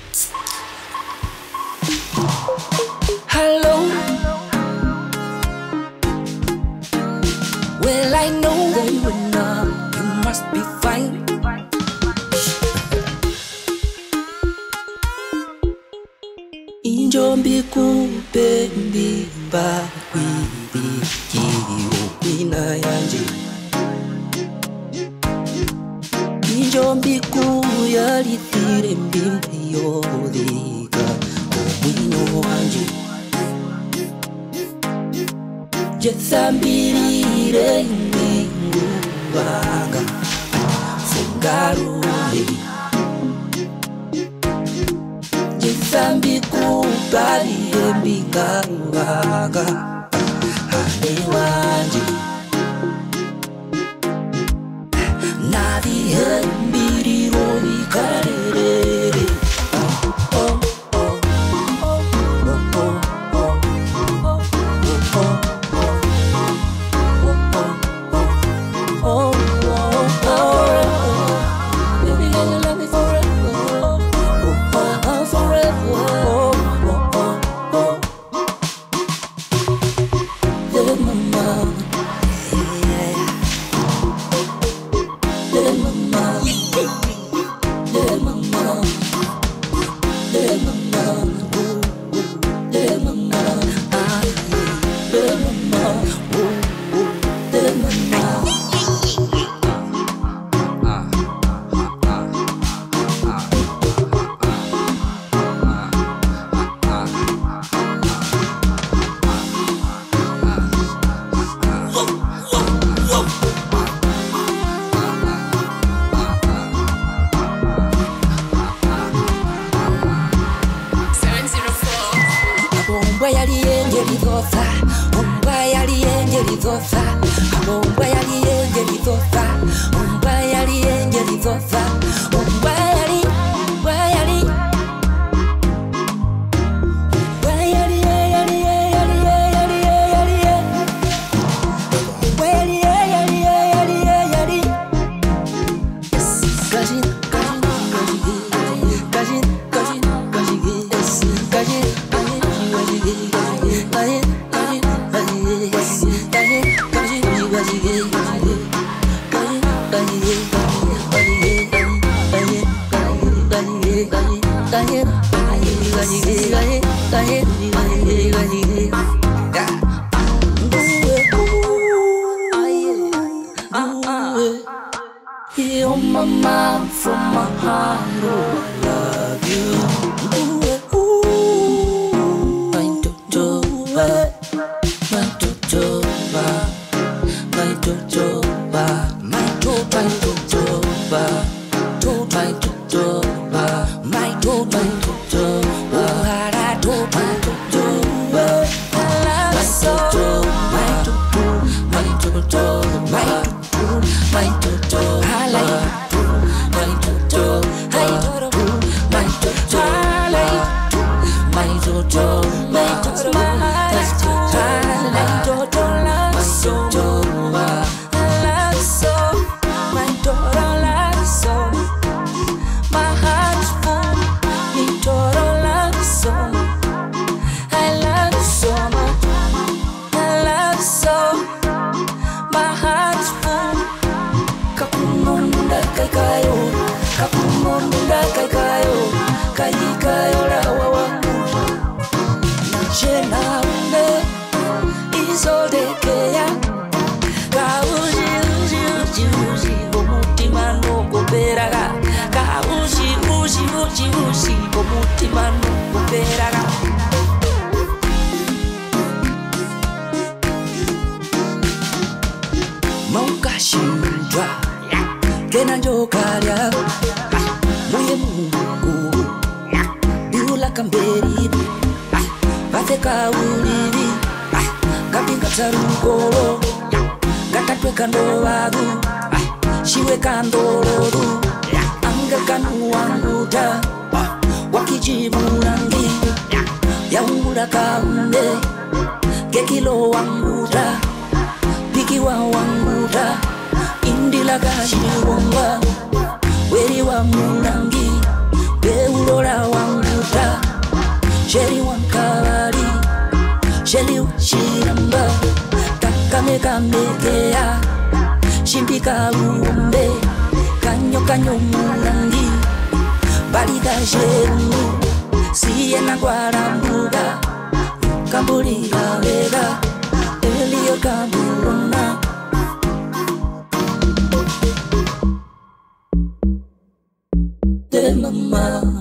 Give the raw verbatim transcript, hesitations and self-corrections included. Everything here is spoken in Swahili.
Hello. Well, I know that you are not. You must be fine. Injombi kupe mbimba kwibiki ukwina yanje. Injombi kuyalitire mbimbi yodika omwino wanje. Jethambirire ngingubanga fungarule. Jithambi kubali embingarubanga hane wanje. Navi hembiriro ikarerere. Ombwa yali engeri zosa, ombwa yali engeri zosa, ombwa yali engeri zosa, ombwa yali engeri zosa, ombwa yali, ombwa yali, ombwa yali, yali, yali, yali, yali, yali, ombwa yali, yali, yali, yali, Kajin, kajin, kajin, kajin, kajin, kajin. You're my mom from my heart, oh, I love you. My Jojoba, my Jojoba, my Jojoba, my Jojoba, my Jojoba, my Jojoba, oh, how I do my Jojoba, I love so, my Jojoba, my Jojoba, my my Jojo, I like my Jojo, I Jojo, my Jojo, I like my Jojo, my Jojo, I like Jojo, my Jojo, I love so, my Jojo, love so, my heart's full, my Jojo, love so, I love so much, I love so, my heart's full. Kakumunda kaikayo, kakumunda kaikayo, kaikayo la wawangu. Jena unde izodekea, kauji uji uji uji bomutima no koperaga, kauji uji uji uji bomutima no koperaga. Maukashindwa kena njokarya muye mungu biula kamberi vateka uliri kapinga tarukolo katatwe kando wagu shiwe kandororu anga kanu wanguta wakijiburangi yaungura kaunde kekilo wanguta piki wa wanguta indila gashi wongwa weri wa murangi beulora wangu mekea shimbika umbe kanyo kanyo mulangi balika jeru siye na gwara mbuga kambulira vega elio kambulona de mama